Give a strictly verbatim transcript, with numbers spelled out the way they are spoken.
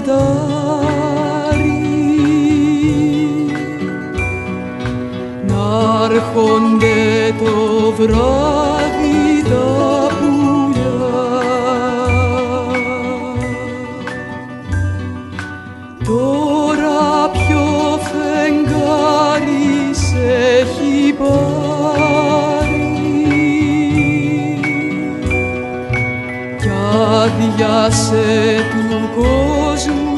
Να'ρχονται το βράδυ τα πουλιά. Τώρα ποιο φεγγάρι σ' έχει πάρει κι άδειασε του κόσμου